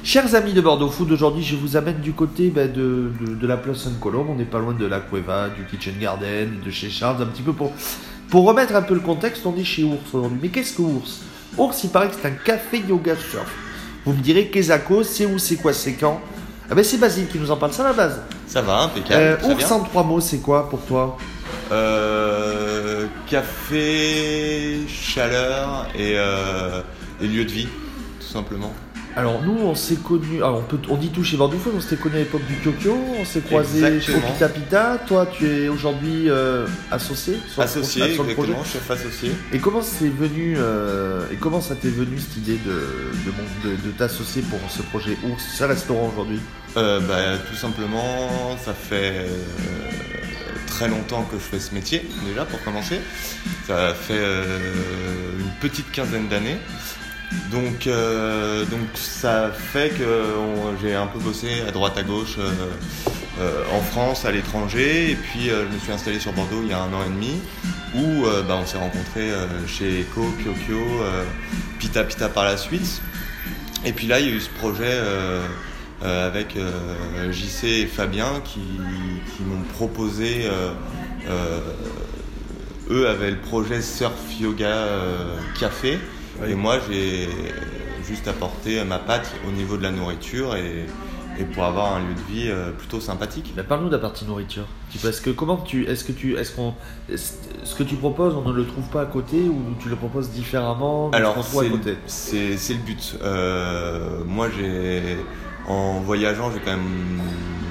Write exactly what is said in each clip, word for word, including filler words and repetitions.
Chers amis de Bordeaux Food, aujourd'hui je vous amène du côté bah, de, de, de la place Sainte-Colombe. On n'est pas loin de la Cueva, du Kitchen Garden, de chez Charles, un petit peu pour, pour remettre un peu le contexte. On est chez Ours aujourd'hui. Mais qu'est-ce que Ours Ours, il paraît que c'est un café yoga surf. Vous me direz, Kezako, c'est où, c'est quoi, c'est quand? Ah ben c'est Basile qui nous en parle, ça à la base. Ça va, impeccable. Euh, très Ours bien. en trois mots, c'est quoi pour toi? Euh, café, chaleur et, euh, et lieu de vie, tout simplement. Alors nous on s'est connus, alors on, peut, on dit tout chez Bordeaux Food, on s'était connus à l'époque du Kyokyo, on s'est croisés au Exactement. Pita Pita. Toi tu es aujourd'hui euh, associé sur, Associé, sur, sur le projet. exactement, chef associé. Et comment c'est venu euh, et comment ça t'est venu cette idée de, de, mon- de, de t'associer pour ce projet Ours, ce restaurant aujourd'hui? Euh, bah, tout simplement, ça fait euh, très longtemps que je fais ce métier, déjà, pour commencer. Ça fait euh, une petite quinzaine d'années. Donc, euh, donc ça fait que on- j'ai un peu bossé à droite à gauche euh, euh, en France, à l'étranger, et puis euh, je me suis installé sur Bordeaux il y a un an et demi, où euh, bah, on s'est rencontrés euh, chez Eco, Kyokyo, euh, Pita Pita par la suite. Et puis là il y a eu ce projet euh, euh, avec euh, J C et Fabien qui, qui m'ont proposé, euh, euh, eux avaient le projet Surf Yoga euh, Café. Oui. Et moi, j'ai juste apporté ma patte au niveau de la nourriture et, et pour avoir un lieu de vie euh, plutôt sympathique. Ben, parle-nous de la partie nourriture. Parce que comment tu, est-ce que tu, est-ce qu'on, est-ce- ce que tu proposes, on ne le trouve pas à côté ou tu le proposes différemment? Alors, on trouve à c'est côté. le, c'est, c'est le but. Euh, moi, j'ai, en voyageant, j'ai quand même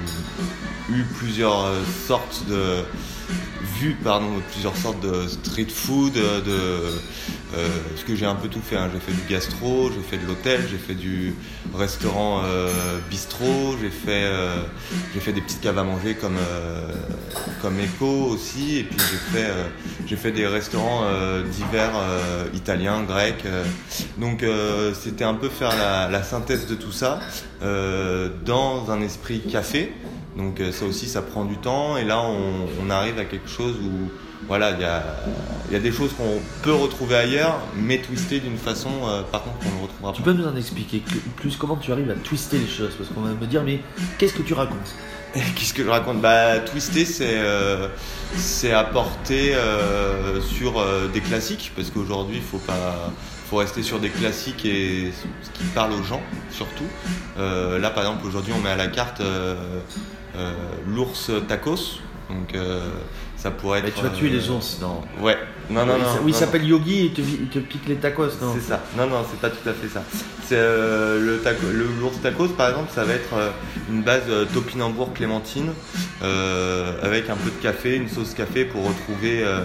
eu plusieurs euh, sortes de vu pardon plusieurs sortes de street food, de euh, parce que j'ai un peu tout fait, hein. J'ai fait du gastro, j'ai fait de l'hôtel, j'ai fait du restaurant euh, bistrot, j'ai fait euh, j'ai fait des petites caves à manger comme euh, comme Eco aussi, et puis j'ai fait euh, j'ai fait des restaurants euh, divers euh, italiens, grecs, euh. donc euh, c'était un peu faire la, la synthèse de tout ça euh, dans un esprit café. Donc euh, ça aussi, ça prend du temps, et là on, on arrive à quelque chose où voilà, il y a, il y a des choses qu'on peut retrouver ailleurs, mais twistées d'une façon euh, par contre qu'on ne retrouvera Tu pas. peux nous en expliquer que- plus comment tu arrives à twister les choses? Parce qu'on va me dire, mais qu'est-ce que tu racontes? Qu'est-ce que je raconte? Bah, twister, c'est euh, c'est apporter euh, sur euh, des classiques, parce qu'aujourd'hui, il faut pas, faut rester sur des classiques et ce qui parle aux gens surtout. Euh, là, par exemple, aujourd'hui, on met à la carte euh, euh, l'ours tacos, donc euh, ça pourrait être. Mais tu vas tuer euh, les ours, non? Ouais. Non, non, Oui, non. il s- oui, il non, s'appelle Yogi et il te, il te pique les tacos, non? C'est ça. Non, non, c'est pas tout à fait ça. C'est euh, le, taco, le l'ours tacos, par exemple, ça va être euh, une base euh, topinambour clémentine euh, avec un peu de café, une sauce café pour retrouver euh,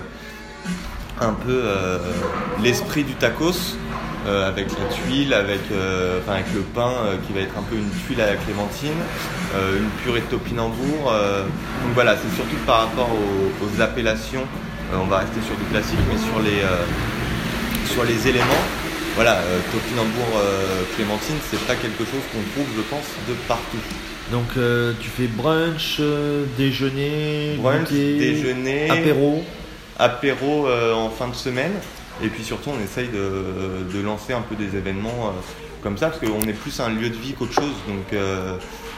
un peu euh, l'esprit du tacos euh, avec la tuile, avec, euh, enfin, avec le pain euh, qui va être un peu une tuile à la clémentine, euh, une purée de topinambour. Euh, donc voilà, c'est surtout par rapport aux, aux appellations. Euh, on va rester sur du classique, mais sur les, euh, sur les éléments, voilà, euh, topinambour euh, clémentine, c'est pas quelque chose qu'on trouve, je pense, de partout. Donc euh, tu fais brunch, euh, déjeuner, Brunch, goûter, déjeuner, apéro. apéro euh, en fin de semaine, et puis surtout on essaye de, de lancer un peu des événements euh, comme ça, parce qu'on est plus un lieu de vie qu'autre chose, donc euh,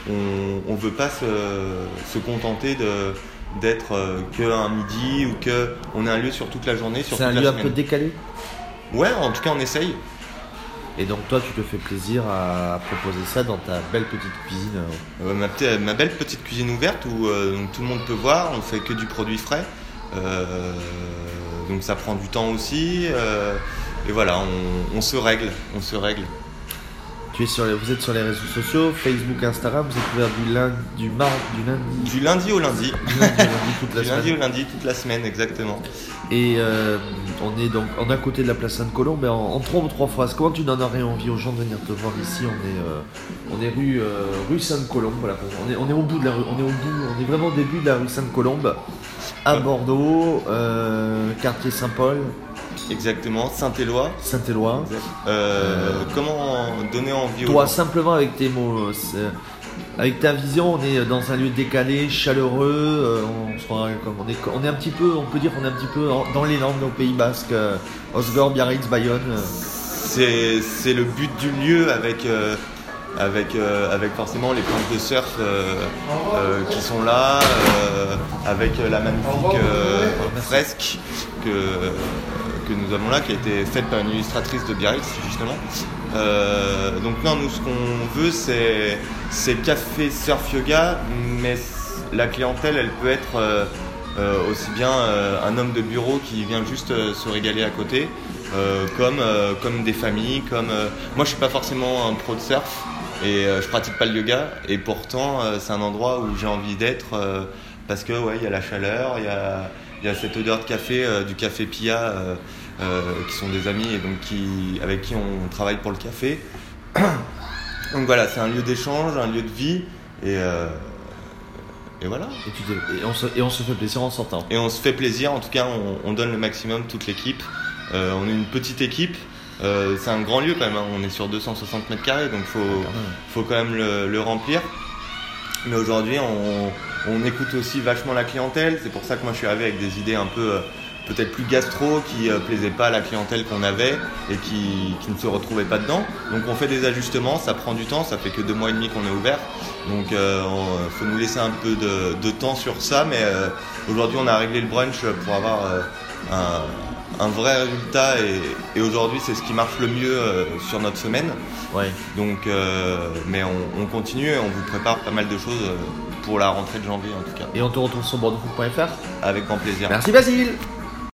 on ne veut pas se, se contenter de d'être euh, qu'un midi ou que on est un lieu sur toute la journée, sur C'est toute un la lieu un semaine. peu décalé. Ouais, en tout cas on essaye. Et donc toi tu te fais plaisir à proposer ça dans ta belle petite cuisine. Euh, ma, petite- ma belle petite cuisine ouverte où euh, donc tout le monde peut voir, on fait que du produit frais, euh, donc ça prend du temps aussi, euh, et voilà, on, on se règle, on se règle. Tu es sur les, vous êtes sur les réseaux sociaux, Facebook, Instagram, vous êtes ouvert du lundi, du mardi, du lundi, Du lundi au lundi, du lundi au lundi toute la du lundi semaine. au lundi toute la semaine exactement. Et euh, on est donc on est à côté de la place Sainte-Colombe, mais en, en trois ou trois phrases, comment tu donnerais envie aux gens de venir te voir ici? On est euh, on est rue euh, rue Sainte-Colombe, voilà, on est on est au bout de la rue, on est au bout, on est vraiment au début de la rue Sainte-Colombe à Bordeaux, euh, quartier Saint-Paul, Exactement, Saint-Éloi. Saint-Éloi. Euh, Euh, comment donner envie aux Toi, gens? simplement avec tes mots, c'est- avec ta vision, on est dans un lieu décalé, chaleureux. euh, on, sera comme- on, est, on est un petit peu, on peut dire qu'on est un petit peu en- dans les Landes, au Pays Basque, euh, Osgore, Biarritz, Bayonne. euh. C'est c'est le but du lieu avec euh, avec, euh, avec forcément les planches de surf euh, euh, qui sont là, euh, avec la magnifique euh, fresque que, que nous avons là, qui a été faite par une illustratrice de Biarritz justement. Euh, donc non, nous ce qu'on veut c'est, c'est café surf yoga, mais la clientèle elle peut être euh, euh, aussi bien euh, un homme de bureau qui vient juste euh, se régaler à côté, euh, comme, euh, comme des familles, comme euh... moi je suis pas forcément un pro de surf et euh, je pratique pas le yoga, et pourtant euh, c'est un endroit où j'ai envie d'être euh, parce que ouais il y a la chaleur, il y a, y a cette odeur de café, euh, du café Pia, euh, euh, qui sont des amis et donc qui, avec qui on travaille pour le café. Donc voilà, c'est un lieu d'échange, un lieu de vie, et euh, Et voilà. Et, tu et, on se, et on se fait plaisir en sortant. Et on se fait plaisir, en tout cas on, on donne le maximum, toute l'équipe. Euh, on est une petite équipe, euh, c'est un grand lieu quand même, hein. On est sur deux cent soixante mètres carrés, donc il faut, faut quand même le, le remplir. Mais aujourd'hui on, on écoute aussi vachement la clientèle, c'est pour ça que moi je suis arrivé avec des idées un peu euh, peut-être plus gastro, qui euh, plaisaient pas à la clientèle qu'on avait et qui, qui ne se retrouvait pas dedans. Donc on fait des ajustements, ça prend du temps, ça fait que deux mois et demi qu'on est ouvert. Donc il euh, faut nous laisser un peu de, de temps sur ça, mais euh, aujourd'hui on a réglé le brunch pour avoir euh, un, un vrai résultat, et, et aujourd'hui c'est ce qui marche le mieux euh, sur notre semaine. Ouais. Donc, euh, mais on, on continue et on vous prépare pas mal de choses pour la rentrée de janvier en tout cas. Et on te retrouve sur bordeaux foot point f r. Avec grand plaisir. Merci Basile.